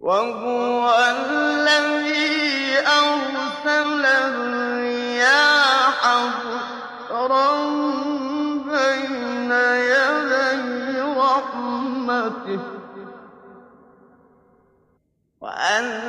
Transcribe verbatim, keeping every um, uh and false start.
وَهُوَ الَّذِي أَرْسَلَ الرِّيَاحَ بُشْرًا بَيْنَ يَدَيْ رَحْمَتِهِ وَأَنزَلْنَا